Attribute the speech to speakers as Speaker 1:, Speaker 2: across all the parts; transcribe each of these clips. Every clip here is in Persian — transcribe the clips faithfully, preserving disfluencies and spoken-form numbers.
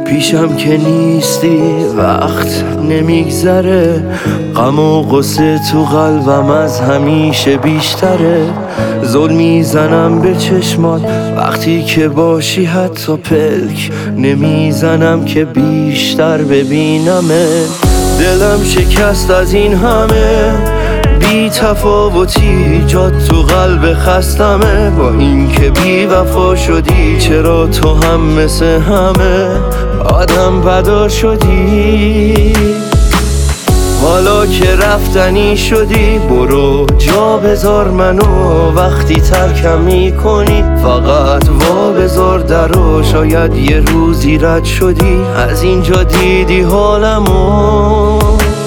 Speaker 1: پیشم که نیستی وقت نمیگذره، غم و غصه تو قلبم از همیشه بیشتره. زل میزنم به چشمات وقتی که باشی، حتی پلک نمیزنم که بیشتر ببینمه. دلم شکست از این همه بی تفاوتی، جات تو قلب خستمه. با این که بی وفا شدی، چرا تو هم مثل همه آدم بدار شدی؟ حالا که رفتنی شدی، برو جا بذار منو. وقتی ترکم میکنی فقط وا بذار درو. شاید یه روزی رد شدی، از اینجا دیدی حالمو.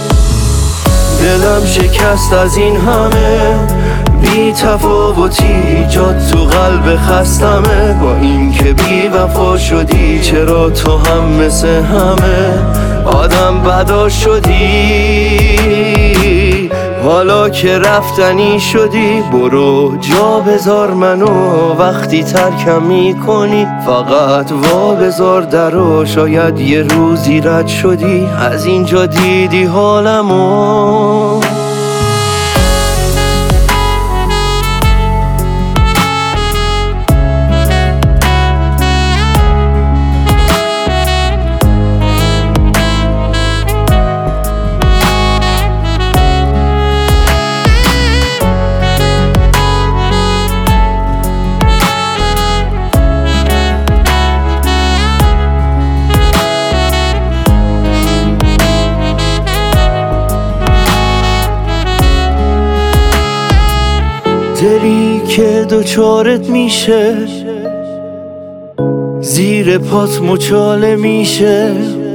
Speaker 1: دلم شکست از این همه بی تفاوتی، جات تو قلب خستمه. با این که بی وفا شدی، چرا تو هم مثل همه آدم بدار شدی؟ حالا که رفتنی شدی، برو جا بذار منو. وقتی ترکم میکنی فقط وا بذار درو. شاید یه روزی رد شدی، از اینجا دیدی حالمو. دلی که دوچارت میشه، زیر پات مچاله میشه.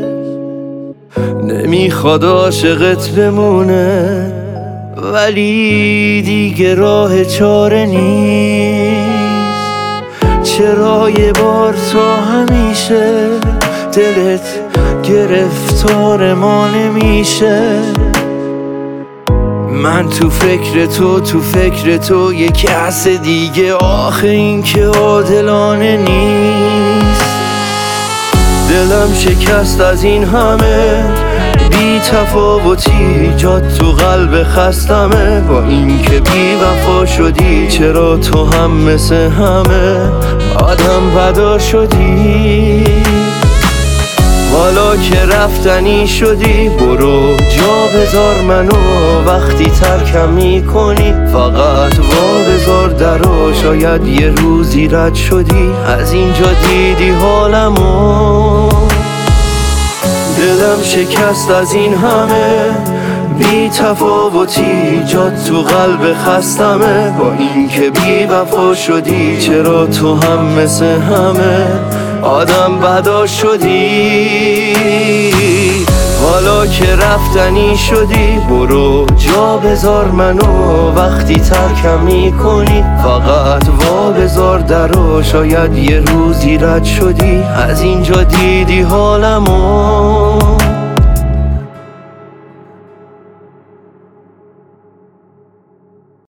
Speaker 1: نمیخواد عاشقت بمونه، ولی دیگه راه چاره نیست. چرا یه بار تا همیشه دلت گرفتار ما نمیشه؟ من تو فکر تو تو فکر تو یه کس دیگه. آخه این که عادلانه نیست. دلم شکست از این همه بی تفاوتی، جات تو قلب خستمه. با این که بی وفا شدی، چرا تو هم مثل همه آدم بدار شدی؟ حالا که رفتنی شدی، برو جا بذار منو. وقتی ترکم میکنی فقط وا بذار درو. شاید یه روزی رد شدی، از اینجا دیدی حالمو. دلم شکست از این همه بی تفاوتی، جات تو قلب خستمه. با این که بی وفا شدی، چرا تو هم مثل همه آدم بدار شدی؟ حالا که رفتنی شدی، برو جا بذار منو. وقتی ترکم میکنی فقط وا بذار درو. شاید یه روزی رد شدی، از اینجا دیدی حالمو.